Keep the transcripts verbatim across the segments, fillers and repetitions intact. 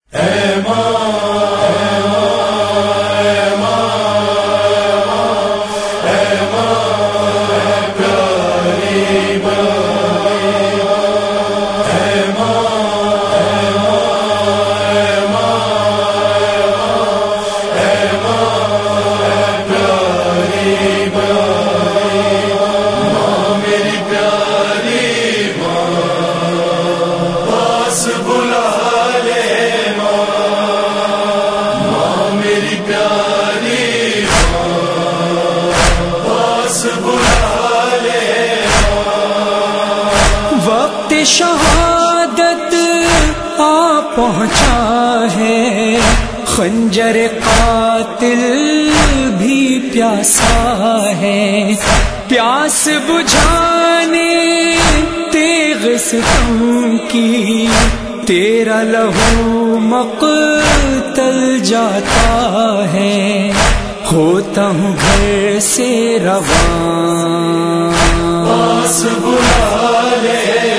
وقت شہادت آ پہنچا ہے، خنجر قاتل بھی پیاسا ہے، پیاس بجھانے تیغ ستم کی تیرا لہو مقتل جاتا ہے، ہوتا ہوں گھر سے رواں، پاس بلا لے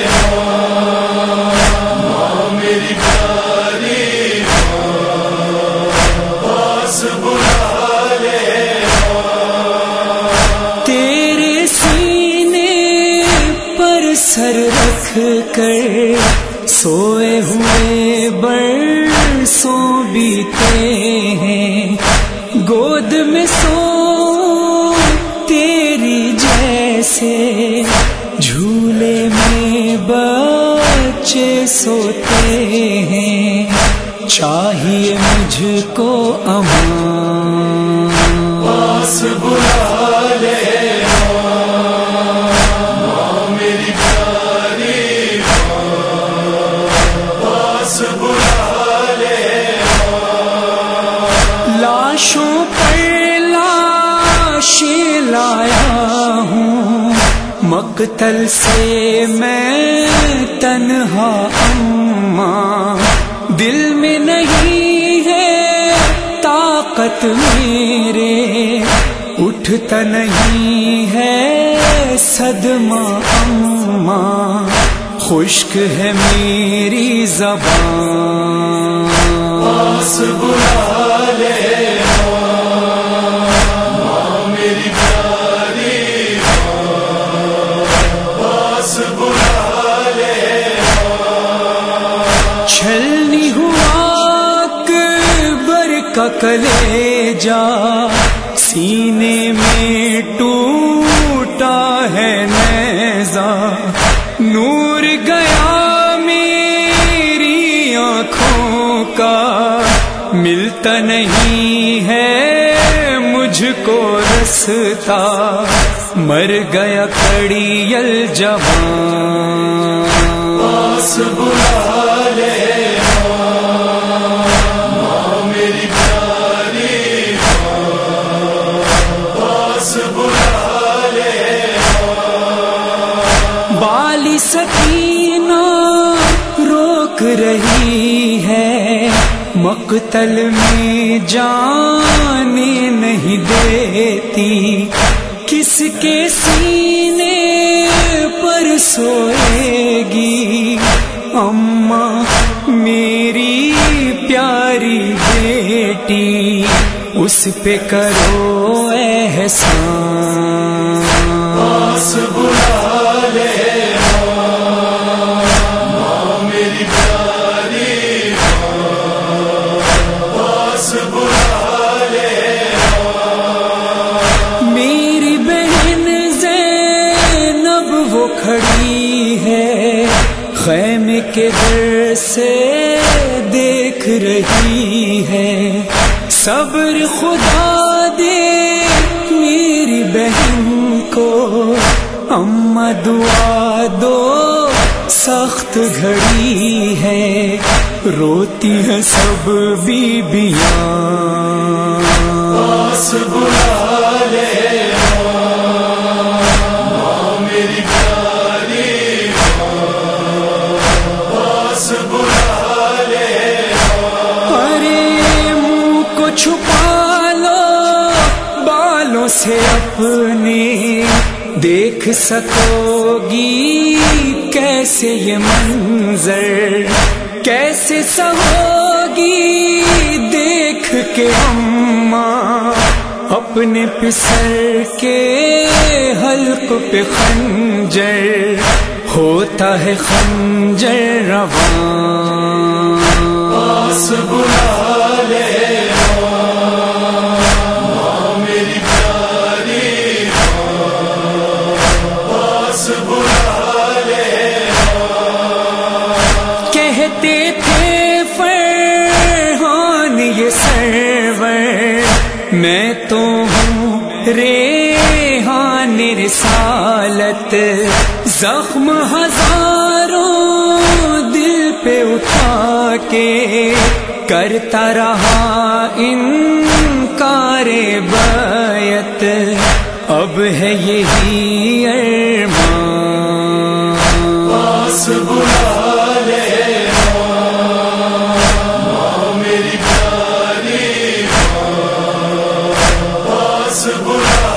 ماں میری پیاری ماں، پاس بلا لے تیرے سینے پر سر رکھ کر سوئے ہوئے برسوں بیتے ہیں، گود میں سو تیری جیسے جھولے میں بچے سوتے ہیں، چاہیے مجھ کو امان، پاس بلا لے ماں میری پیاری ماں، پاس بلا لے لاشوں پر لاشیں لایا ہوں، مقتل سے میں تنہا اماں، دل میں نہیں ہے طاقت میرے، اٹھتا نہیں ہے صدمہ اماں، خشک ہے میری زبان، پاس بلا لے ماں میری پیاری ماں، پاس بلا لے چھلنی ہوا اکبر کا کلیجا، سینے میں ٹوٹا ہے نیزہ، نور گیا میری آنکھوں کا، ملتا نہیں ہے مجھ کو رستا، مر گیا کڑی الجوان، پاس بلا لے ماں میری پیاری ماں، پاس بلا لے بالی سکینہ روک رہی ہے، مقتل میں جانے نہیں دیتی، کس کے سینے پر سوئے گی اماں میری پیاری بیٹی، اس پہ کرو احسان، پاس بلا لے ماں میری پیاری ماں، پاس بلا لے میری بہن زینب وہ کھڑی ہے، خیمے کے در سے دیکھ رہی ہے، صبر خدا دے میری بہن کو، اماں دعا دو سخت گھڑی ہے، روتی ہیں سب بیبیاں، پاس بلا لے ماں میری پیاری ماں، پاس بلا لے ارے منہ کو چھپا لو بالوں سے اپنے، دیکھ سکو گی کیسے یہ منظر، کیسے سہو ہوگی دیکھ کے اماں اپنے پسر کے حلق پہ خنجر، ہوتا ہے خنجر رواں، پاس بلا لے ماں میری پیاری ماں، پاس بلا لے کہتے تھے فرحان یہ سرور میں تو ہوں ریحان رسالت، زخم ہزاروں دل پہ اٹھا کے کرتا رہا انکار بیعت، اب ہے یہی ارمان، پاس بلا لے ماں میری پیاری ماں، پاس بلا